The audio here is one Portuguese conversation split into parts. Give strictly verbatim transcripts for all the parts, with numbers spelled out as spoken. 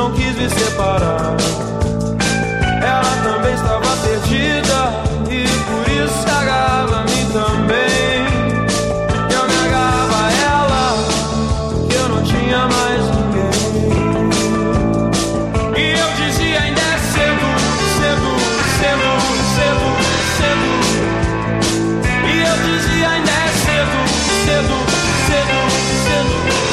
não quis me separar. Ela também estava perdida e por isso se agarrava a mim também. Eu me agarrava a ela porque eu não tinha mais ninguém. E eu dizia ainda é cedo, cedo, cedo, cedo, cedo. E eu dizia ainda é cedo, cedo, cedo, cedo,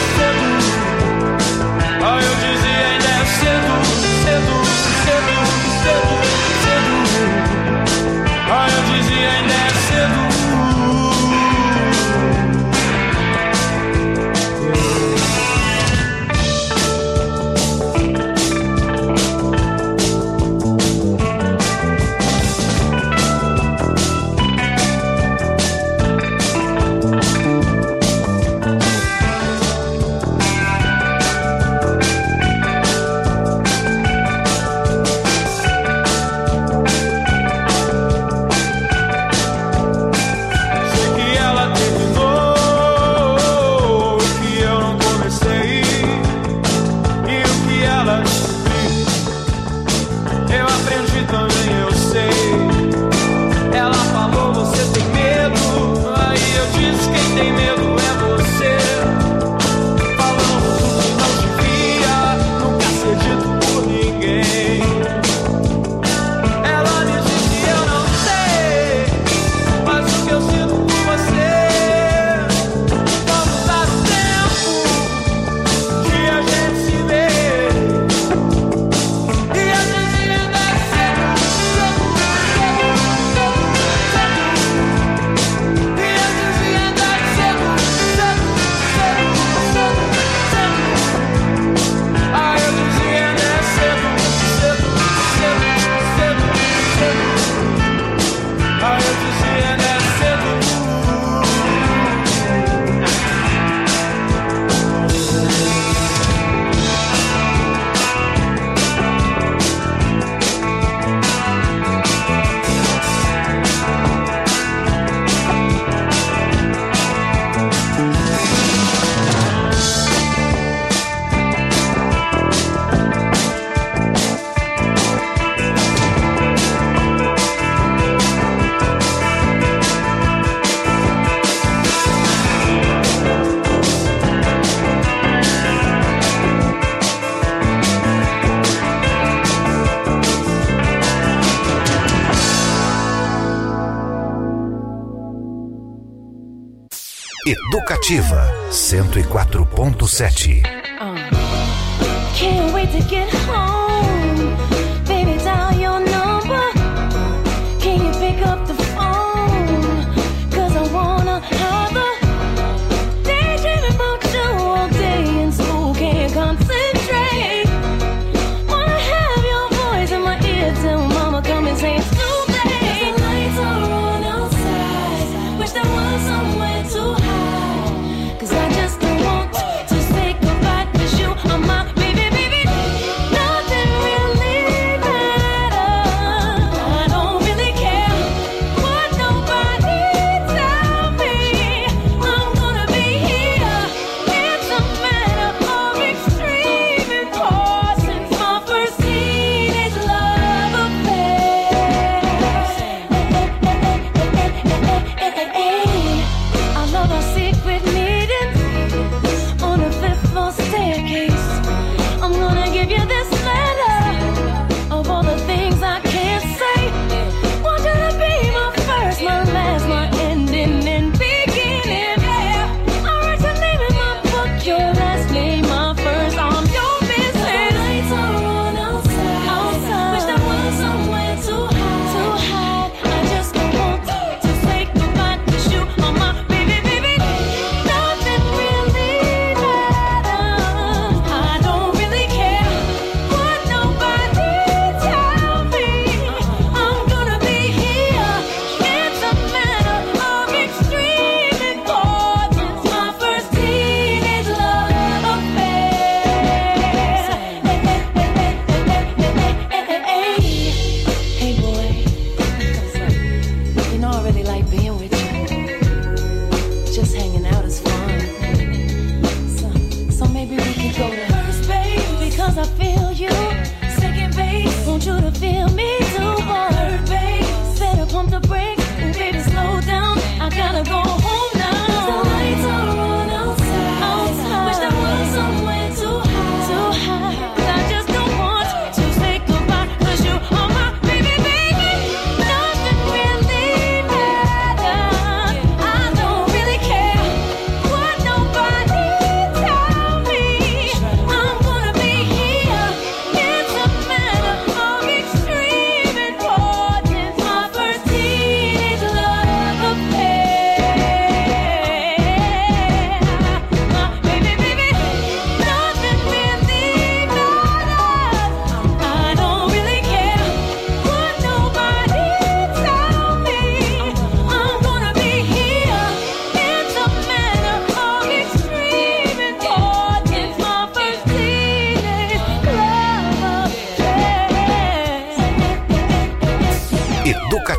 cedo. Ah, eu dizia ainda é cedo, cedo, cedo, cedo, cedo. Ah, eu dizia ainda é cedo. Educativa cento e quatro ponto sete. Can't wait to get home. Baby, dial your number. Can you pick up the phone? Cause I wanna have a daydream about you all day in school. Can't concentrate. Wanna have your voice in my ear till mama come and say it's too late. The lights are on outside. Wish there was somewhere to hide. Cause I just don't want to say goodbye. Cause you are my baby, baby. Nothing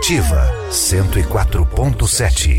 Educativa cento e quatro ponto sete.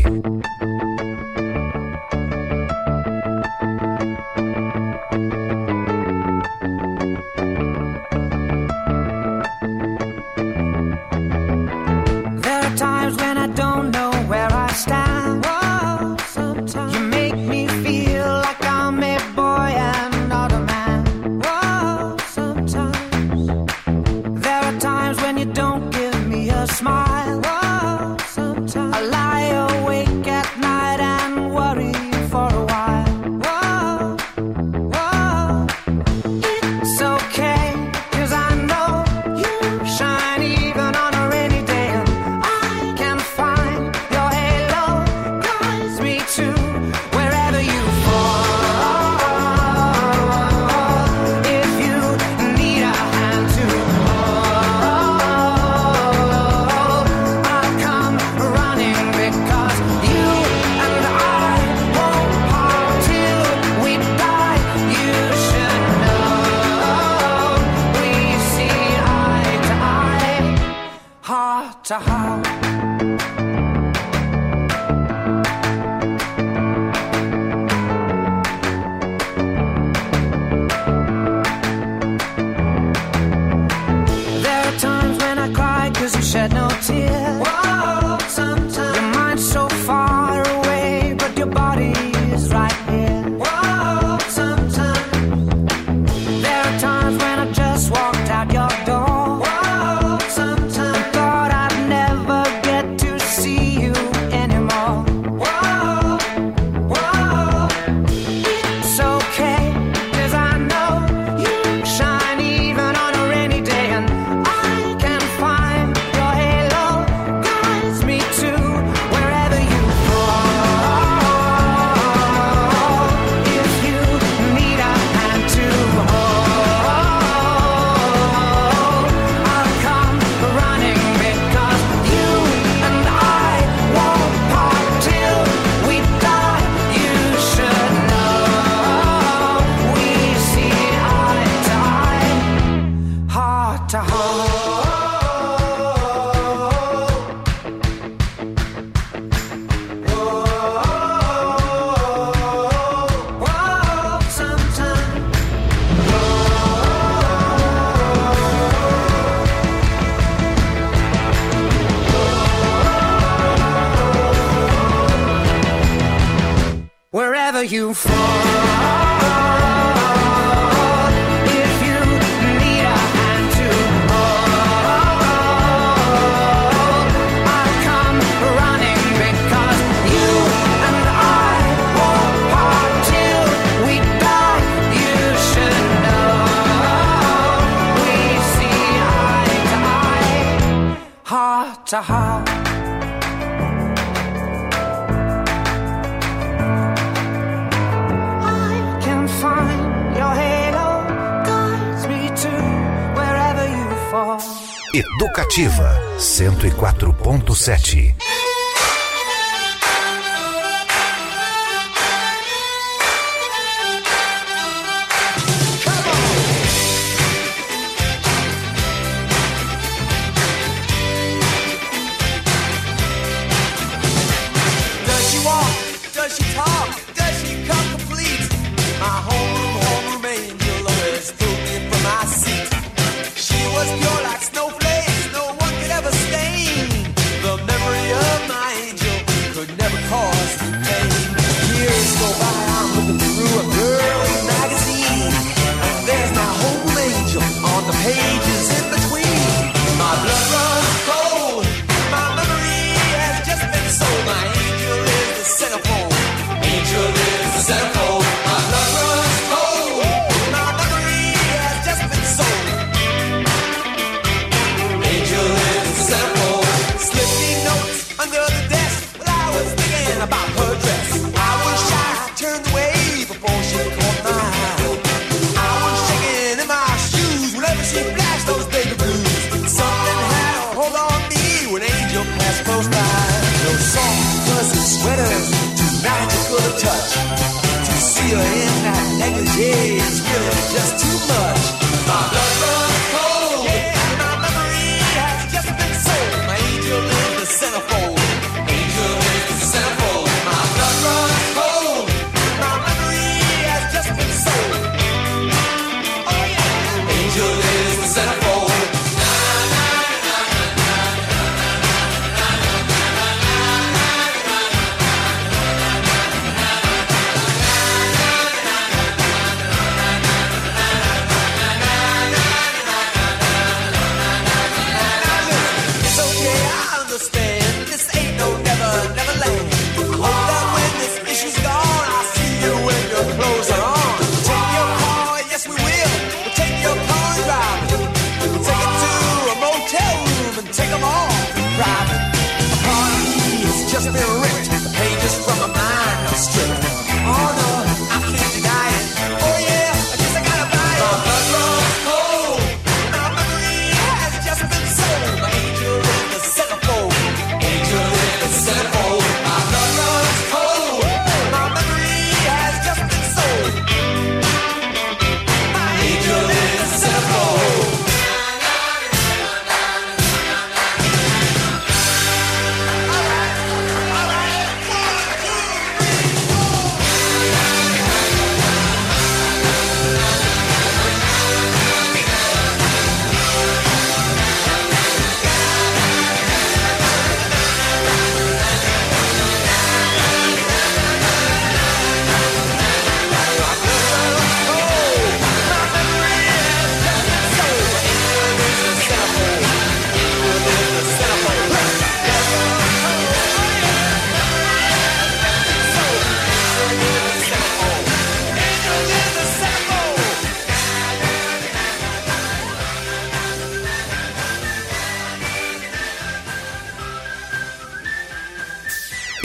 You fall, if you need a hand to hold, I'll come running because you and I won't part till we die. You should know we see eye to eye, heart to heart. Educativa cento e quatro ponto sete. Does she walk? Does she talk? Does she come complete? My homeroom, homeroom angel always threw me from my seat. She was pure like snowflakes, no one could ever stain. The memory of my angel could never cause me pain. Years go by, I'm looking through a girl's magazine, and there's my home angel on the pages in between. My blood runs cold, my memory has just been sold. My angel is the centerfold, angel is the centerfold. My blood runs cold, my memory has just been sold. Under the desk, while I was thinking about her dress. I was shy, turned away before she caught my eye. I was shaking in my shoes whenever she flashed those baby blues. Something had a hold on me when Angel passed close by. Those soft, fuzzy sweaters, too magical to touch. To see her in that negligee is really just too much. My blood runs cold, yeah, my memory has just been sold. My angel is the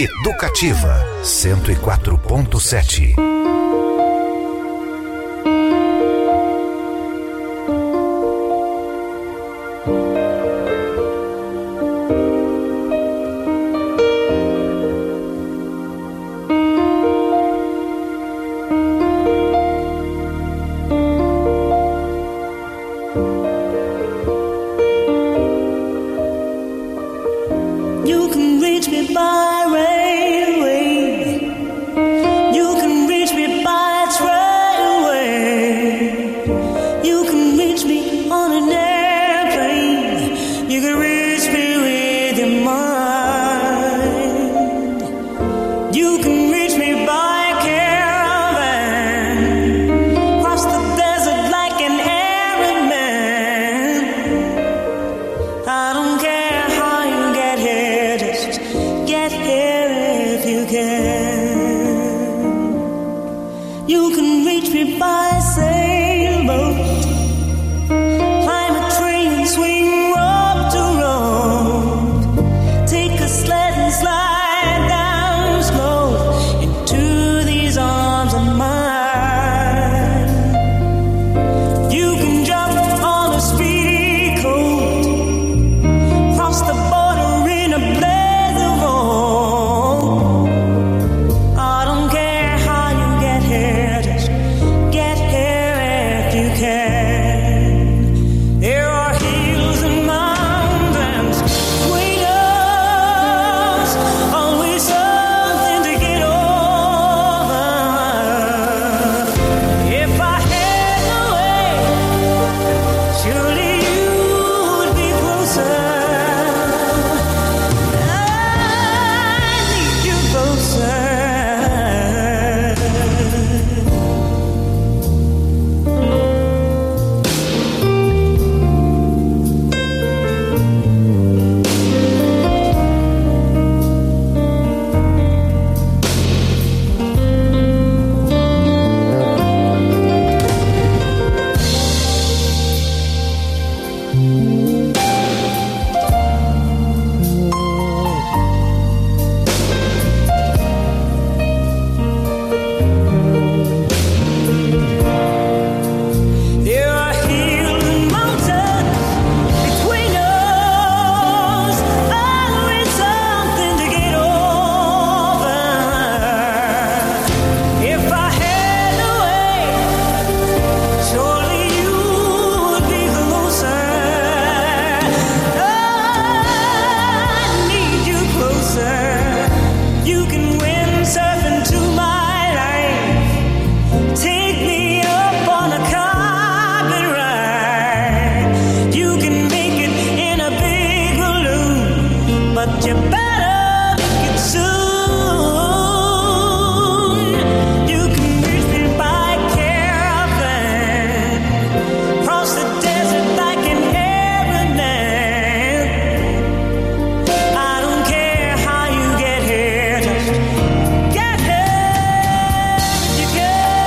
Educativa cento e quatro ponto sete. You can reach me by railway. You can reach me by trailway. You can reach me on an airplane. You can reach me with your mind. You can reach me by caravan. Cross the desert like an Arab man. I don't care how you get here, just get here if you can. You can reach me by sailboat, climb a tree and swing rope to rope, take a sled and slide down slow into these arms of mine. You can jump on a speedy coat, cross the border in a blaze of hope. I don't care how you get here, just get here if you can. There are hills and mountains between us, always something to get over. If I had the way, surely you would be closer. I need you closer. There are hills and mountains between us, always something to get over. If I had the way, surely you would be closer. I need you closer. You can windsurf into my life. Take me up on a carpet ride. You can make it in a big balloon, but you better make it soon. You can reach me by caravan, cross the desert like an Arab man. I don't care how you get here, just get here if you can.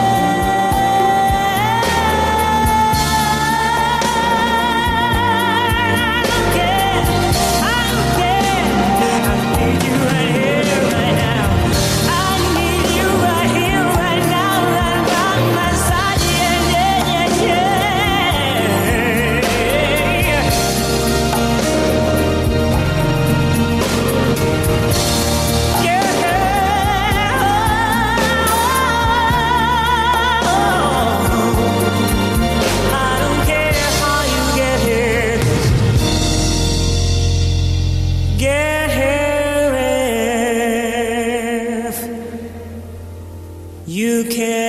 I don't care, I don't care. I need you right here, right now. I need you right here, right now, right by my side. Yeah, yeah, yeah, yeah. I don't care how you get here, get here if you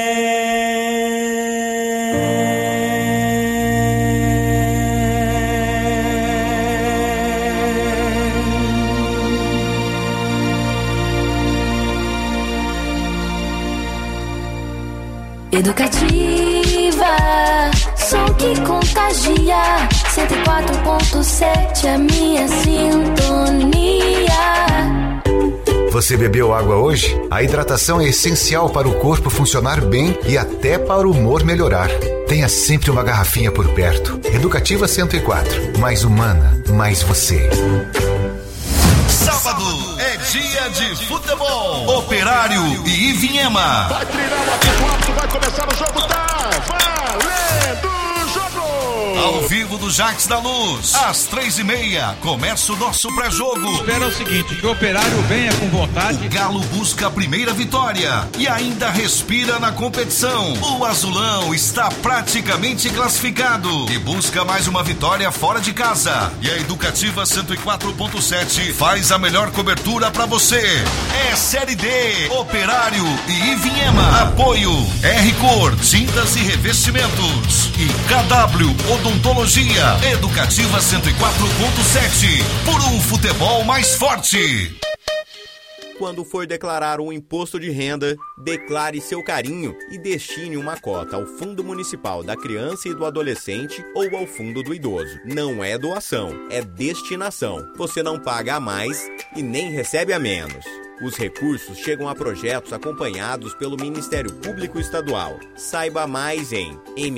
Educativa, som que contagia. cento e quatro ponto sete, a minha sintonia. Você bebeu água hoje? A hidratação é essencial para o corpo funcionar bem e até para o humor melhorar. Tenha sempre uma garrafinha por perto. Educativa cento e quatro, mais humana, mais você. Sábado é dia de futebol. Operário e Ivinhema. Vai treinar o atual, vai começar o jogo, tá valendo o jogo! Ao vivo do Jacques da Luz, às três e meia, começa o nosso pré-jogo. Espera o seguinte, que o Operário venha com vontade. O Galo busca a primeira vitória e ainda respira na competição. O Azulão está praticamente classificado e busca mais uma vitória fora de casa. E a Educativa cento e quatro ponto sete faz a melhor cobertura pra você. É Série D, Operário e Ivinhema. Apoio R-Cor, tintas e revestimentos. E K W Odontologia. Educativa cento e quatro ponto sete. Por um futebol mais forte. Quando for declarar um imposto de renda, declare seu carinho e destine uma cota ao Fundo Municipal da Criança e do Adolescente ou ao Fundo do Idoso. Não é doação, é destinação. Você não paga a mais e nem recebe a menos. Os recursos chegam a projetos acompanhados pelo Ministério Público Estadual. Saiba mais em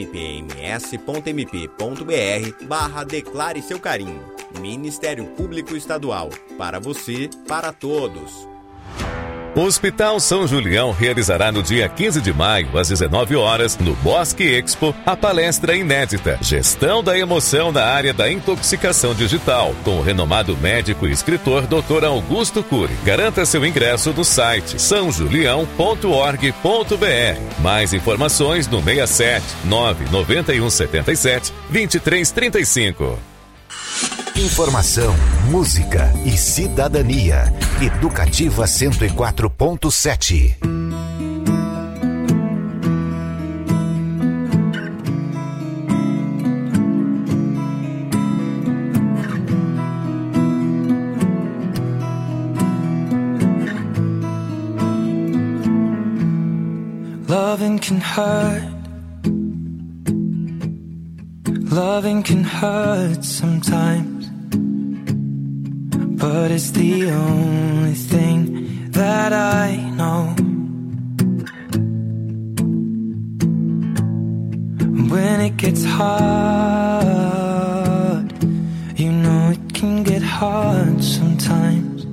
mpms.mp.br barra declare seu carinho. Ministério Público Estadual. Para você, para todos. O Hospital São Julião realizará no dia quinze de maio, às dezenove horas, no Bosque Expo, a palestra inédita Gestão da Emoção na área da intoxicação digital, com o renomado médico e escritor doutor Augusto Cury. Garanta seu ingresso no site são julião ponto org ponto br. Mais informações no seis sete nove nove um sete sete dois três três cinco. Informação, música e cidadania. Educativa cento e quatro ponto sete. Loving can hurt. Loving can hurt sometimes. But it's the only thing that I know. When it gets hard, you know it can get hard sometimes.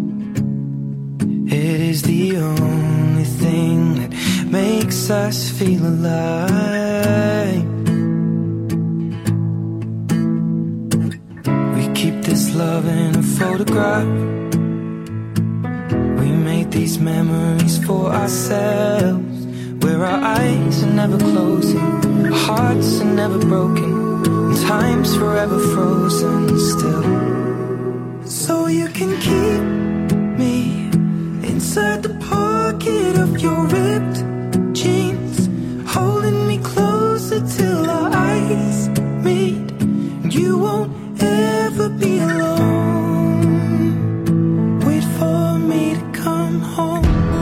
It is the only thing that makes us feel alive. This love in a photograph. We made these memories for ourselves, where our eyes are never closing, our hearts are never broken, and time's forever frozen still. So you can keep me inside the pocket of your ripped jeans, holding me closer till our eyes meet. You won't ever be alone. Wait for me to come home.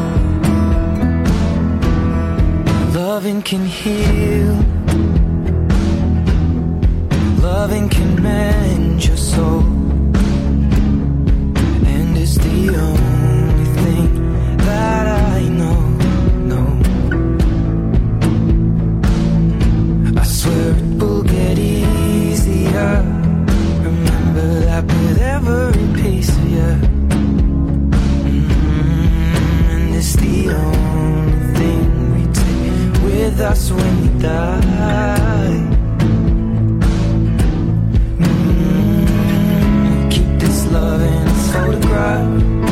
Loving can heal. Loving can mend your soul. And it's the only thing that I know, know. I swear it will get easier. That with every piece of you, mm-hmm. And it's the only thing we take with us when we die. Mm-hmm. We keep this love in a photograph.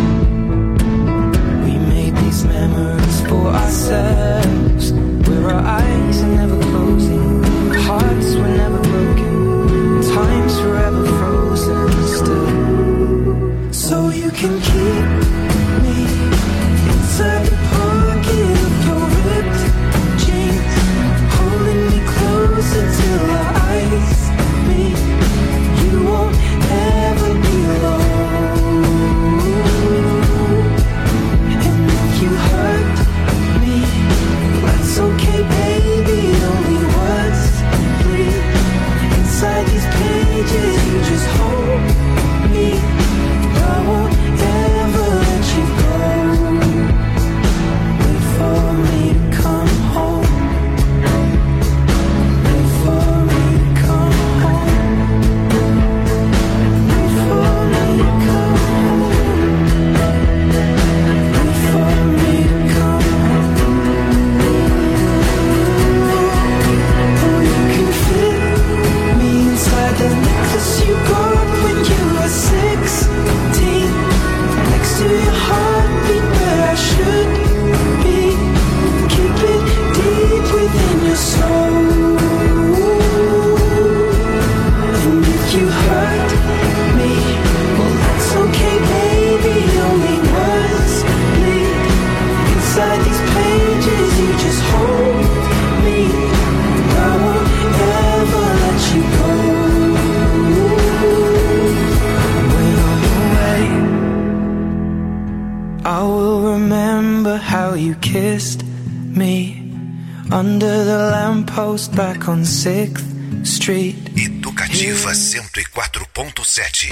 We made these memories for ourselves, where our eyes are never closing, our hearts were never broken, time's forever frozen still. So you can keep me inside the pocket of your ripped jeans, holding me closer till our eyes meet. You won't ever be alone. And if you hurt me me under the lamppost back on sixth Street. Educativa cento e quatro ponto sete.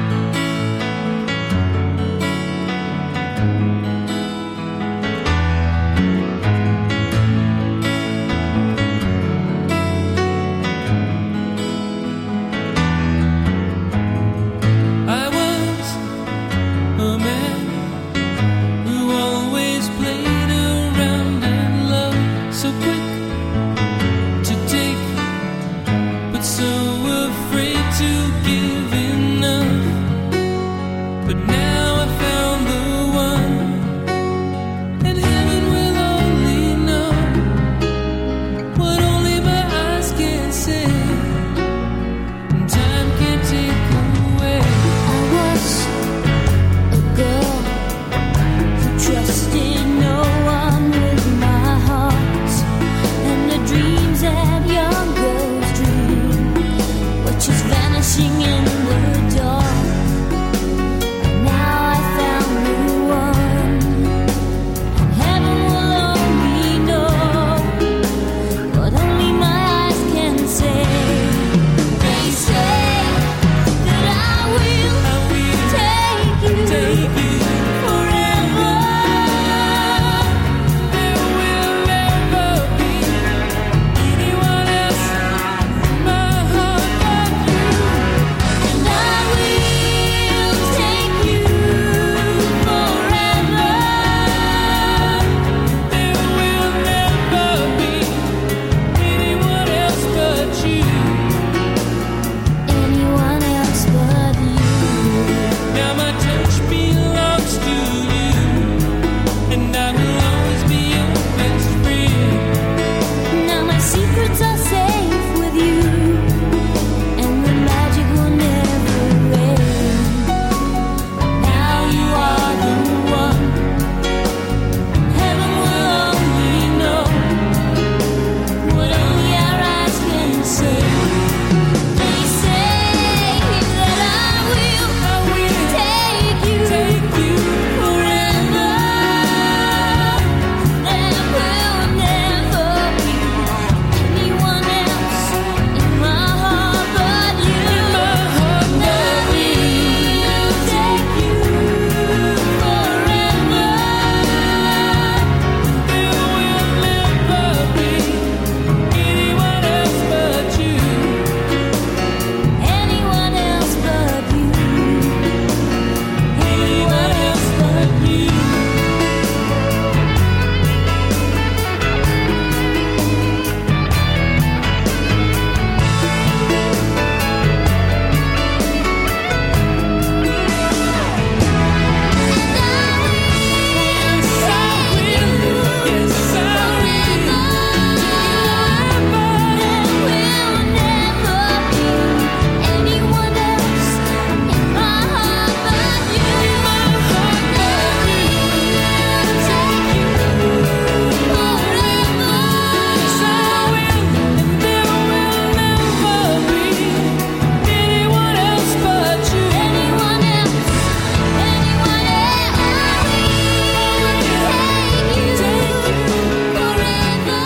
I was a man who always played around and loved, so quick to take, but so afraid to give enough. But now I found the one, and heaven will only know what only my eyes can say, and time can't take away. I was a girl who trusted no one with my heart, and the dreams that young girls dream were just vanishing in the dark. Now I found the one, and heaven will only know what only my eyes can say. They say that I will take you forever. There will never be anyone else in my heart but you. And I will take you forever. There will never be anyone else but you. Anyone else but you. Now my touch belongs to you, and I will always be your best friend. Now my secrets are safe with you, and the magic will never end. Now you are the one, heaven will only know what only our eyes can say. They say that I will take you forever. There will never be anyone else in my heart but you. And I will take you forever. There will never be anyone else but you. Anyone else but you. Anyone else but you. Yes, I will. Yes, I will. There will never be anyone else in my heart but you. Take you forever. Yes, I will. And there will never be anyone else but you. Anyone else, anyone else. Take you forever.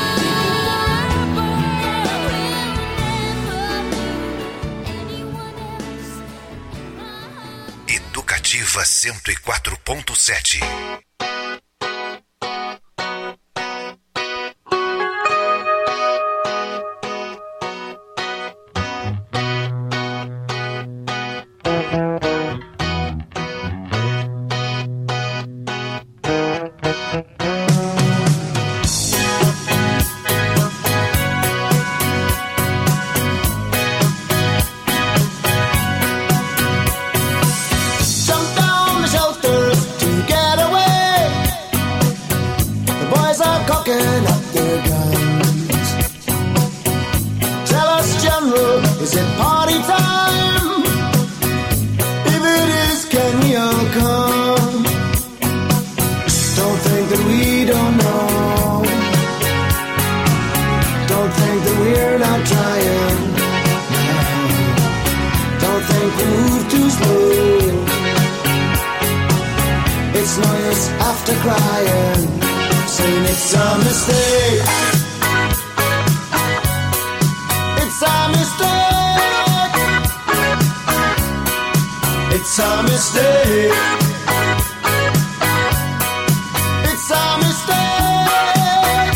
Educativa cento e quatro ponto sete. Jump down the shelters to get away. The boys are cocking up their guns. Tell us, General, is it party time? If it is, can we all come? Don't think that we don't know. Don't think that we're not trying. Don't think we move too slow. It's no use after crying. saying it's a mistake. It's a mistake. It's a mistake. It's a mistake.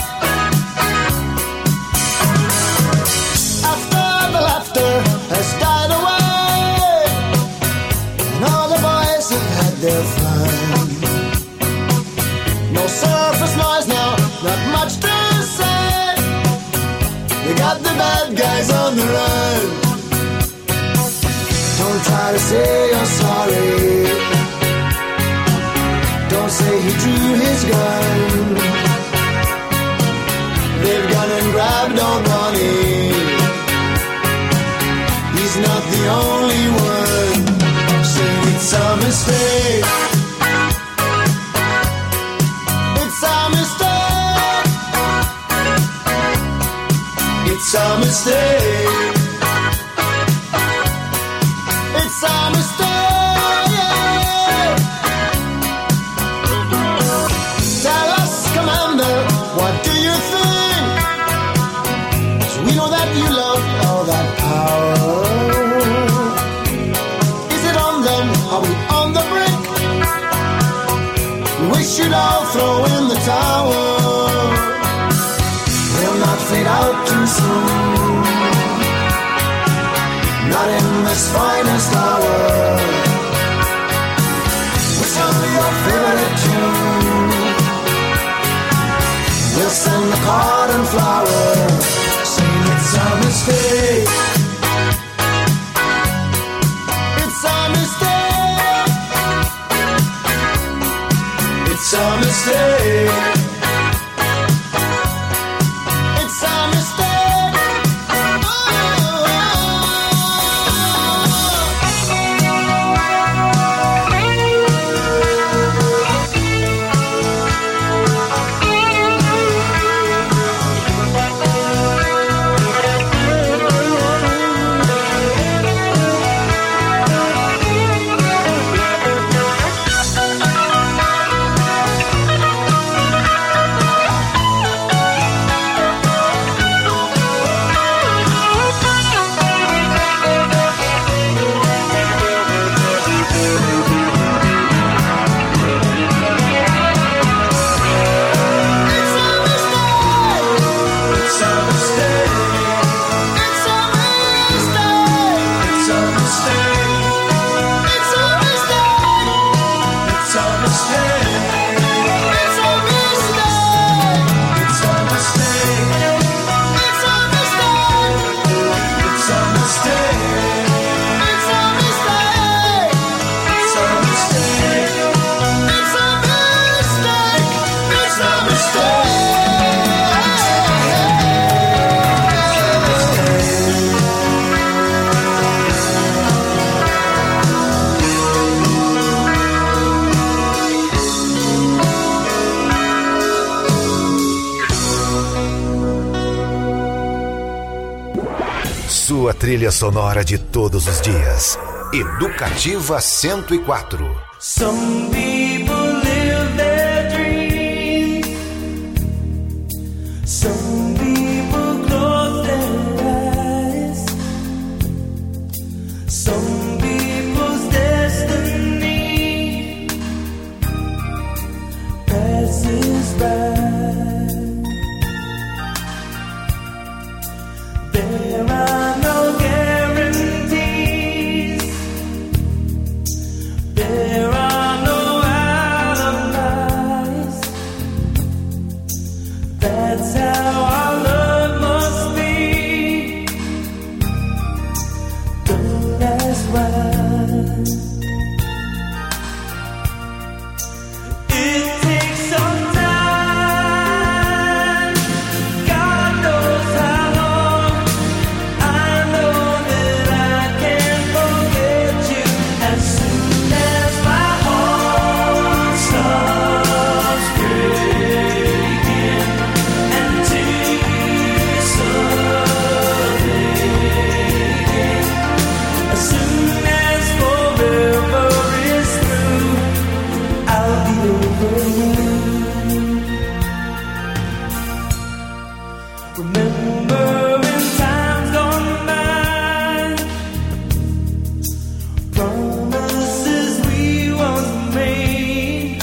After the laughter has died away, and all the boys have had their fun. No surface noise now, not much to say. They got the bad guys on the run. Don't try to say you're sorry. Don't say he drew his gun. They've gone and grabbed old Ronnie. He's not the only one. Saying it's a mistake. It's a mistake. It's a mistake. It's a mistake. Tell us, Commander, what do you think? So we know that you love all that power. Is it on them? Are we on the brink? We should all throw in the towel. We'll not fade out too soon. Not in this finest hour. We'll sing your favorite tune. We'll send the card and flower, saying it's a mistake. It's a mistake. It's a mistake. It's a mistake. Sua trilha sonora de todos os dias. Educativa cento e quatro. Some people live their dreams. Some people close their eyes. Some people's destiny passes by. There are no guarantees. There are no alibis. That's how our love must be. Don't last while. It takes some time. God knows how long. I know that I can't forget you as soon as my heart stops breaking. Until Remembering times gone by, promises we once made.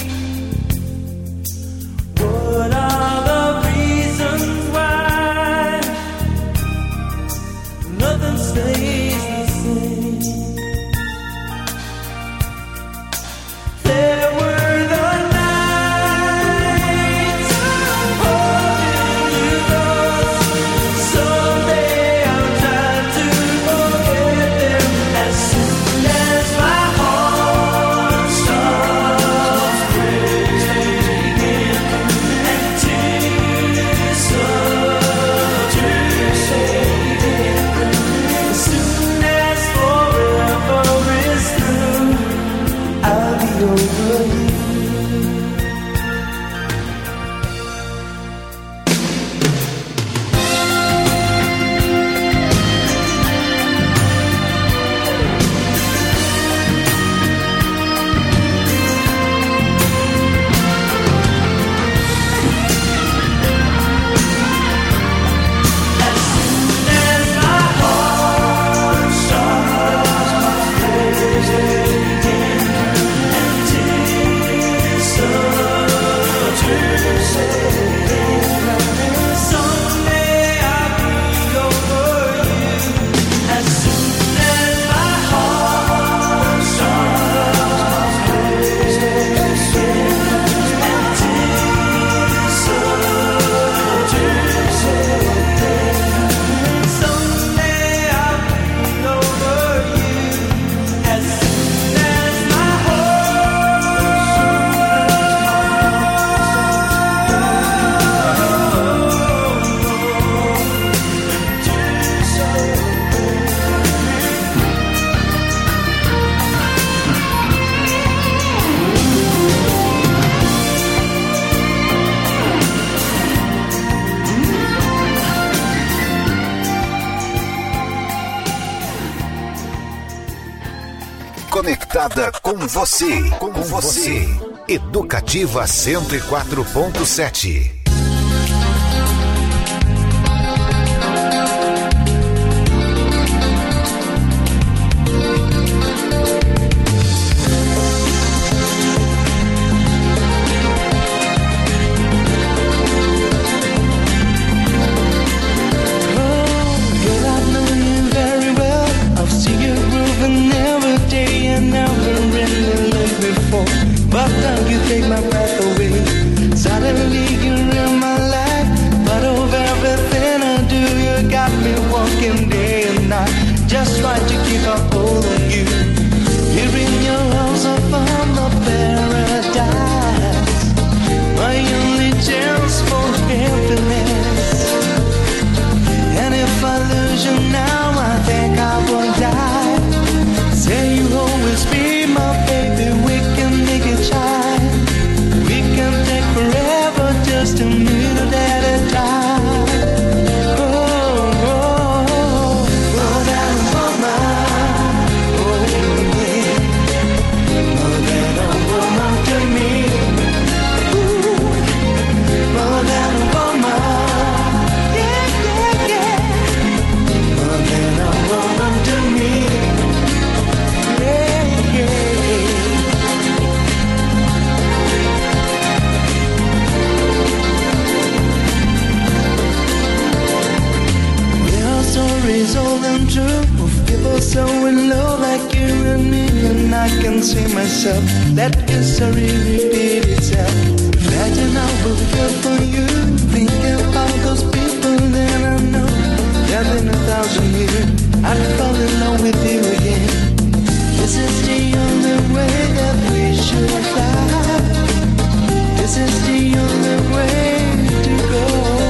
What are the reasons why nothing stays the same? There were the nights holding you close. Someday I'll try to forget them as soon as my heart stops breaking and tears start to fade. As soon as forever is through, I'll be over you. As soon as my heart starts breaking and tears start to fade, someday I'll be over you. As soon as my heart starts breaking and tears start to fade, someday I'll be over you. As soon as my Conectada com você, com você. Educativa cento e quatro ponto sete. Girl, I know you very well. I've seen you grooving every day and never really looked before. But now you take my breath away. Suddenly you're in my life. But of everything I do, you got me walking day and night. Just trying to keep a hold of you. Here in your arms I found the paradise. My only chance for happiness. And if I lose you now, I think I will die. Say you always be my baby, we can make it shine. We can take forever just a minute at a time. Oh, oh, oh, oh, that woman, oh yeah, oh that woman to me. Ooh, oh that woman, yeah, yeah, yeah. Oh that woman to me. Yeah, yeah, yeah. There are stories old and true of people so in love like you and me, and I can see myself. That history repeat itself. Imagine I will care for you. Thinking about those people, then I know that in a thousand years I'd fall in love with you again. This is the only way that we should fly. This is the only way to go.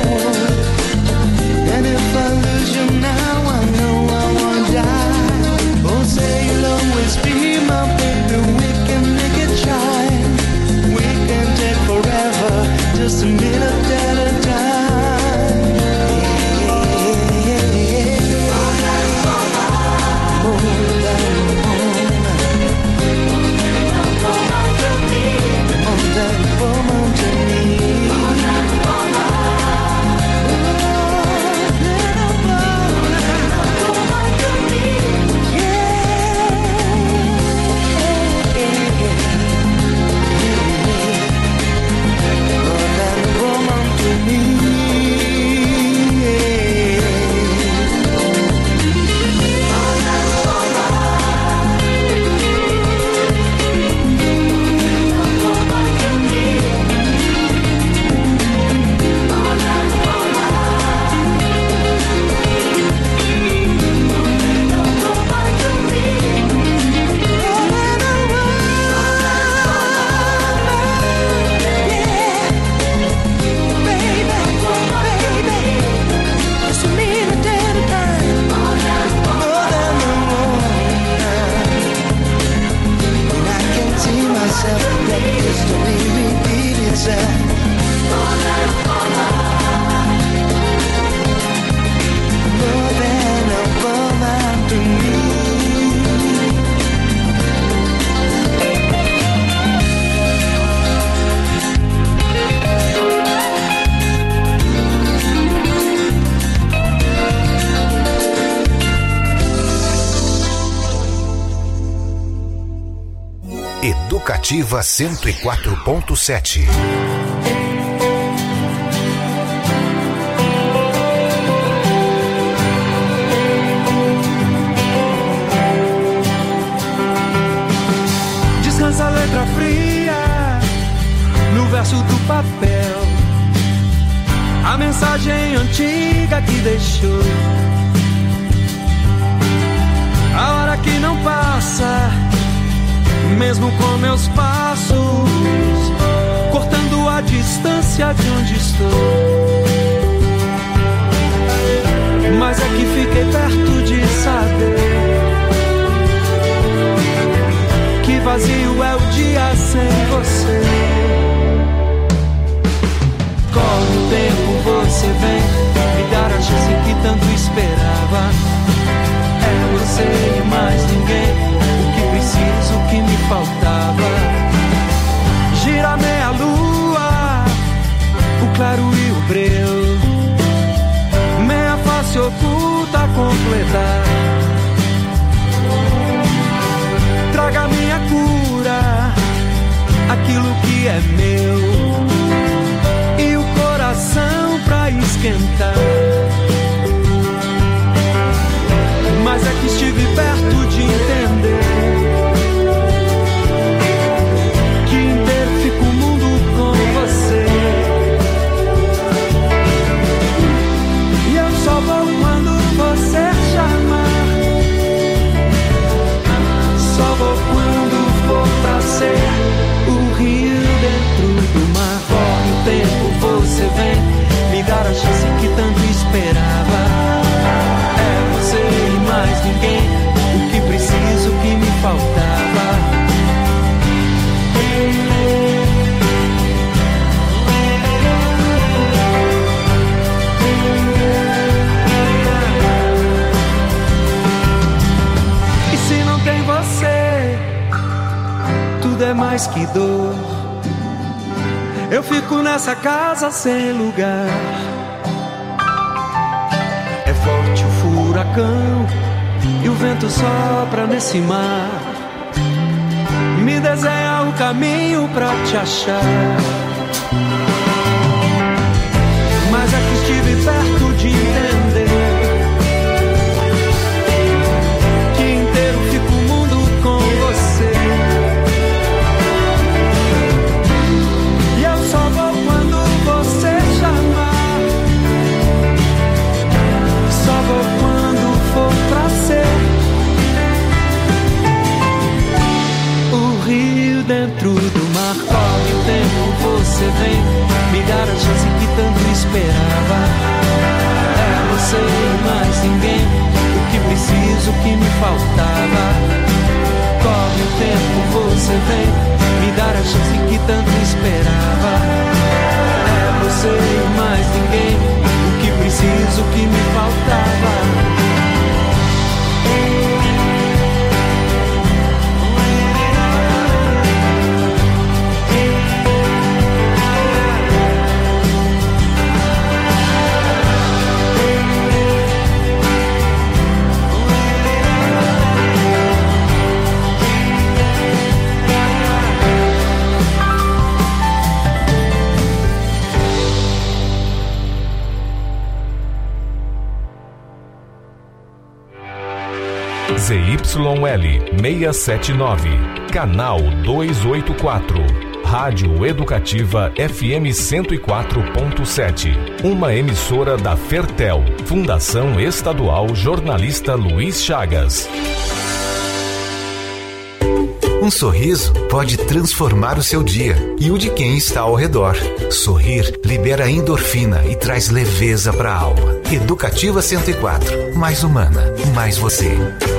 And if I lose you now, I know I won't die. Oh, say you'll always be my baby. We can make it shine. We can take forever, just a minute. Educativa cento e quatro ponto sete. Descansa a letra fria no verso do papel, a mensagem antiga que deixou, a hora que não passa, mesmo com meus passos, cortando a distância de onde estou. Mas é que fiquei perto de saber que vazio é o dia sem você. Corre o tempo, você vem me dar a chance que tanto esperava. É você e mais ninguém, o que preciso, o que me faltava. Gira meia lua, o claro e o breu, meia face oculta a completar. Traga minha cura, aquilo que é meu, e o coração pra esquentar. Mas é que estive perto de entender que inteiro fica o mundo com você. E eu só vou quando você chamar, só vou quando for pra ser o rio dentro do mar. Corre o tempo, você vem me dar a chance que tanto esperava. É você e mais ninguém, o que preciso, o que me faltava. E se não tem você, tudo é mais que dor. Eu fico nessa casa sem lugar. É forte o furacão e o vento sopra nesse mar. Me desenha o caminho pra te achar. Mas é que estive perto de entender que inteiro fica o mundo com você. E eu só vou quando você chamar, só vou quando for pra ser o rio dentro do mar. Corre o tempo, você vem me dar a chance que tanto esperava. É você e mais ninguém, o que preciso, o que me faltava. Corre o tempo, você vem me dar a chance que tanto esperava. É você e mais ninguém, o que preciso, o que me faltava. Z Y L seiscentos e setenta e nove, canal duzentos e oitenta e quatro, Rádio Educativa F M cento e quatro ponto sete, uma emissora da Fertel, Fundação Estadual Jornalista Luiz Chagas. Um sorriso pode transformar o seu dia e o de quem está ao redor. Sorrir libera endorfina e traz leveza para a alma. Educativa cento e quatro, mais humana, mais você.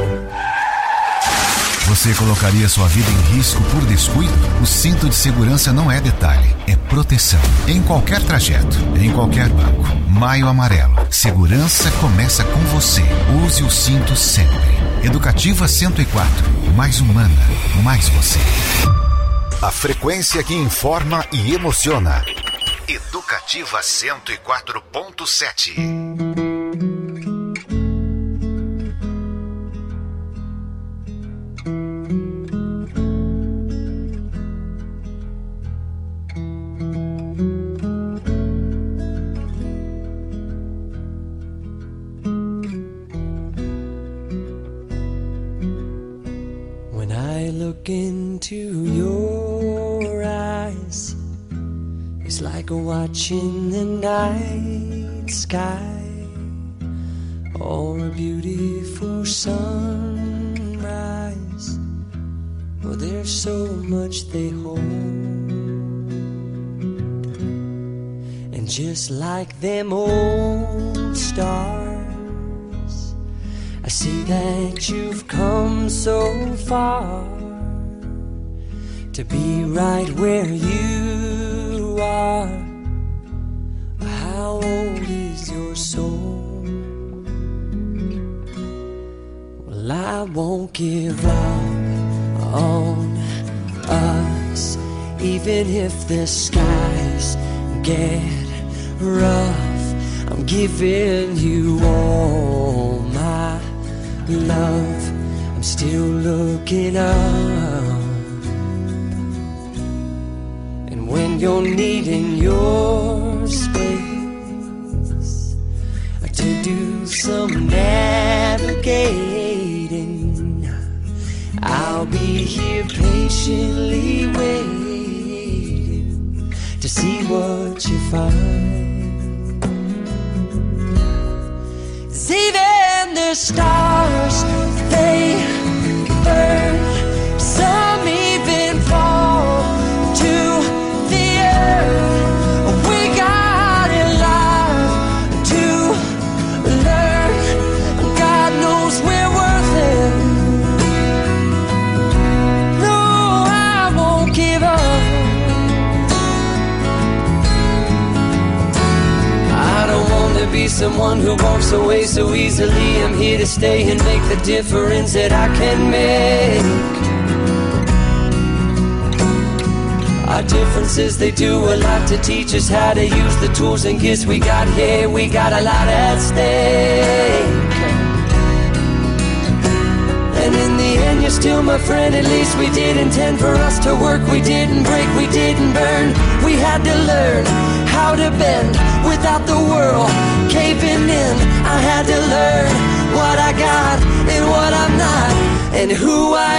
Você colocaria sua vida em risco por descuido? O cinto de segurança não é detalhe, é proteção. Em qualquer trajeto, em qualquer banco. Maio Amarelo. Segurança começa com você. Use o cinto sempre. Educativa cento e quatro. Mais humana, mais você. A frequência que informa e emociona. Educativa cento e quatro ponto sete. look into your eyes, it's like watching the night sky or a beautiful sunrise. Oh, there's so much they hold, and just like them old stars, I see that you've come so far to be right where you are. How old is your soul? Well, I won't give up on us, even if the skies get rough. I'm giving you all my love. I'm still looking up, and when you're needing your space to do some navigating, I'll be here patiently waiting to see what you find. 'Cause even the stars, they burn. Some even fall to the earth. We got a lot to learn. God knows we're worth it. No, I won't give up. I don't want to be someone who walks away so easily. I'm here to stay and make the difference that I can make. Our differences, they do a lot to teach us how to use the tools and gifts we got here. We got a lot at stake, and in the end you're still my friend. At least we did intend for us to work. We didn't break, we didn't burn. We had to learn how to bend without the world caving in. I had to learn what I got and what I'm not, and who I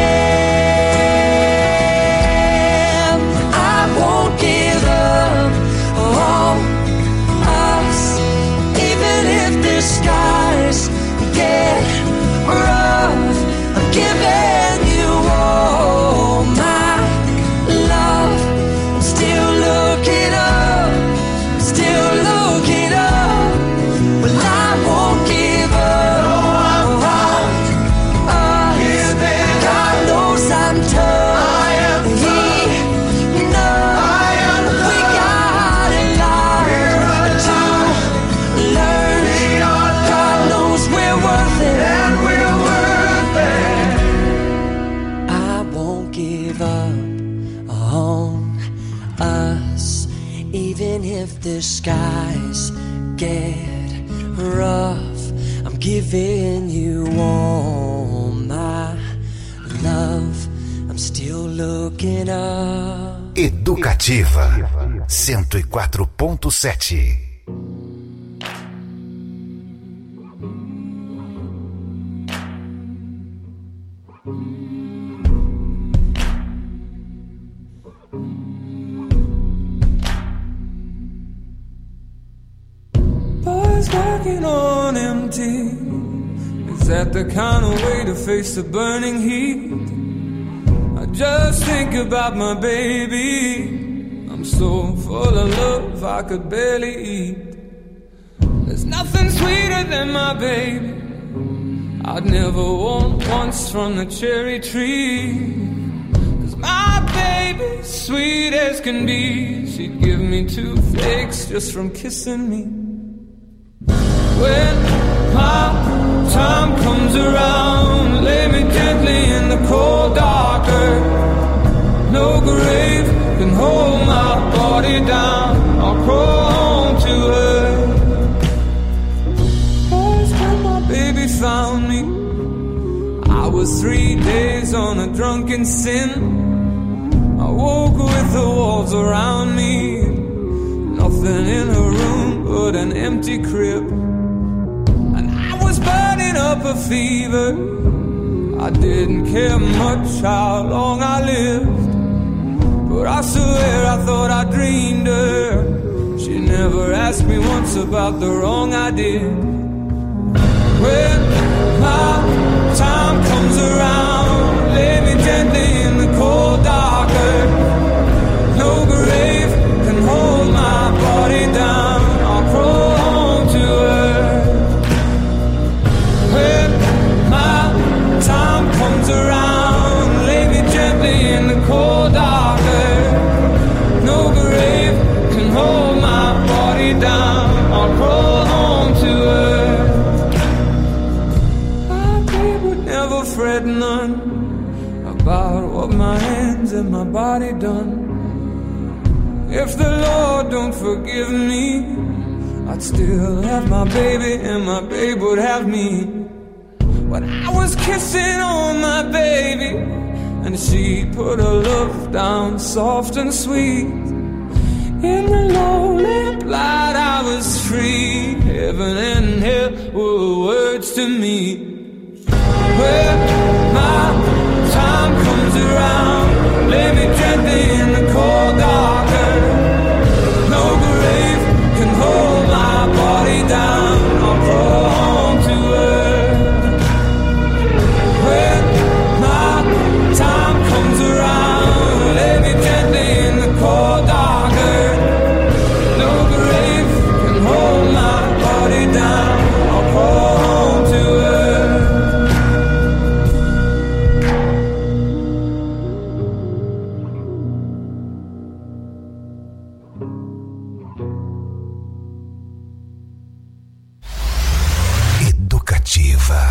am. I won't give up on us, even if the skies get rough. I'm giving you all my love. I'm still looking up, still looking up. Well, I won't give up on us. God knows I'm tough. He knows we got a lot to learn. God knows we're worth it, and we're worth it. I won't give up on us, even if the skies get rough. I'm giving you all my love. I'm still looking up. Educativa cento e quatro ponto sete. Bars walking on empty. Is that the kind of way to face the burning heat? I just think about my baby. I'm so full of love I could barely eat. There's nothing sweeter than my baby. I'd never want once from the cherry tree. 'Cause my baby's sweet as can be. She'd give me toothaches just from kissing me. When my time comes around, lay me gently in the cold dark earth. No grave can hold my body down. I'll crawl home to her. First when my baby found me, I was three days on a drunken sin. I woke with the walls around me, nothing in her room but an empty crib. Burning up a fever, I didn't care much how long I lived, but I swear I thought I dreamed her. She never asked me once about the wrong I did. When my time comes around, lay me gently in the cold dark earth. No grave can hold my body down. I'll crawl home to her. When my time comes around, lay me gently in the cold dark earth. No grave can hold my body down. I'll crawl home to her. My babe would never fret none about what my hands and my body done. If the Lord don't forgive me, I'd still have my baby and my babe would have me. When I was kissing on my baby and she put her love down soft and sweet, in the lonely light I was free. Heaven and hell were words to me. When my time comes around, lay me gently in the cold dark earth. No grave can hold my body down. I'll crawl home to her. When my time comes around, lay me gently in the cold dark earth. No grave can hold my body down. I'll crawl home to her. Educativa.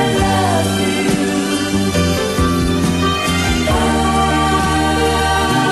I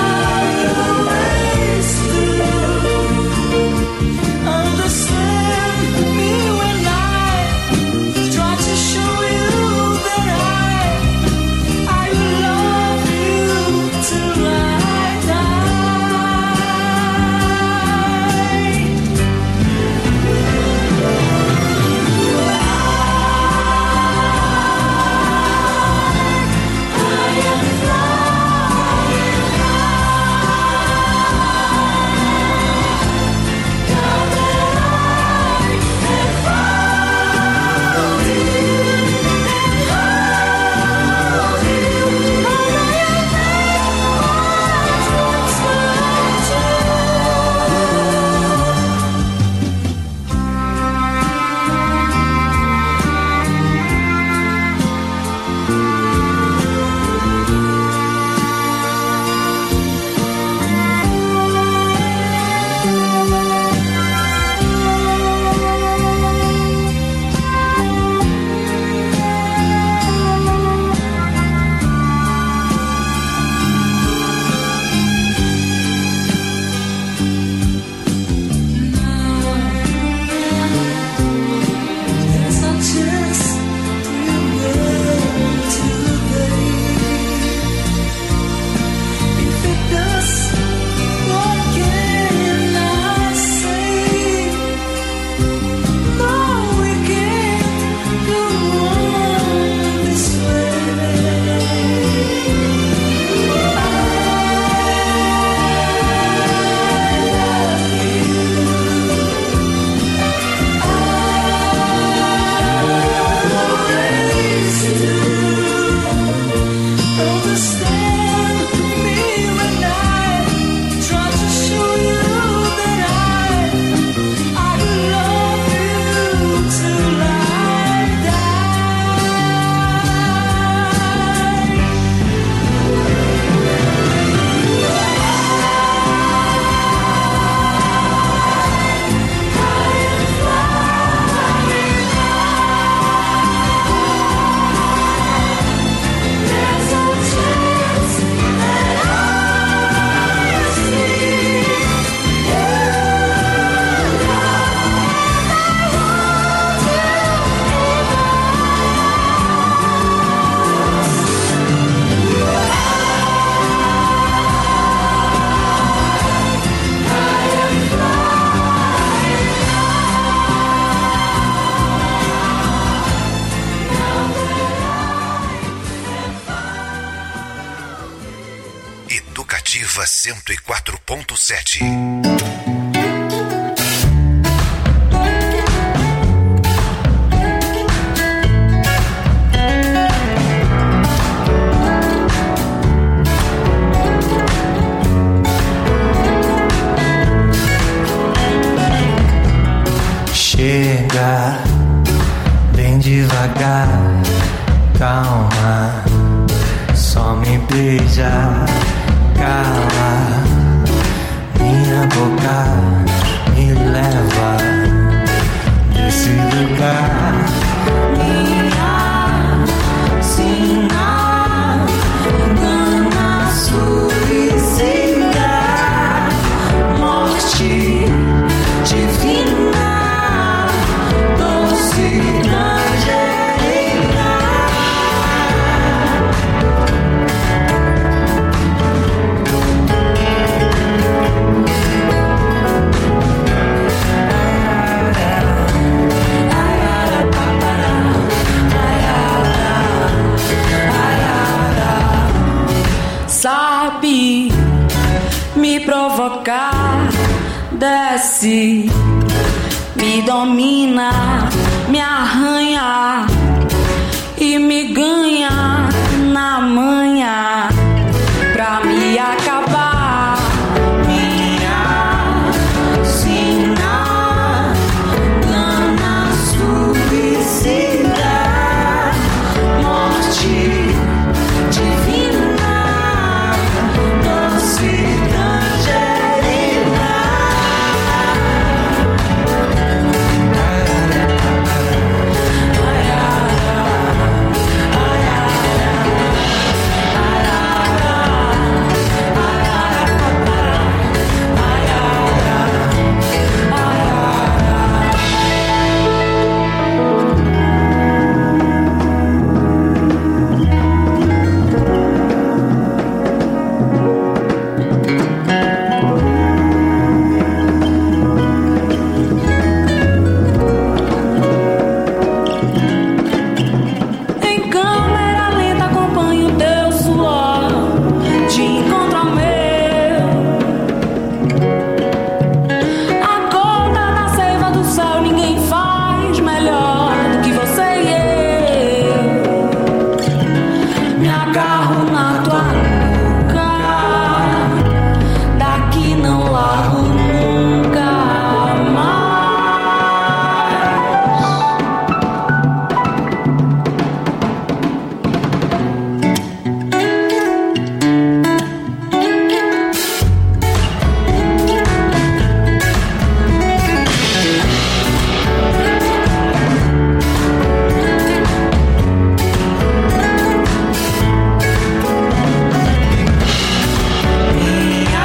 Educativa cento e quatro ponto sete. Chega bem devagar, calma, só me beija, cala minha boca, me leva desse lugar. Minha sina engana, suicida, morte divina. Sabe me provocar, desce, me domina, me arranha e me ganha na manha pra me acabar.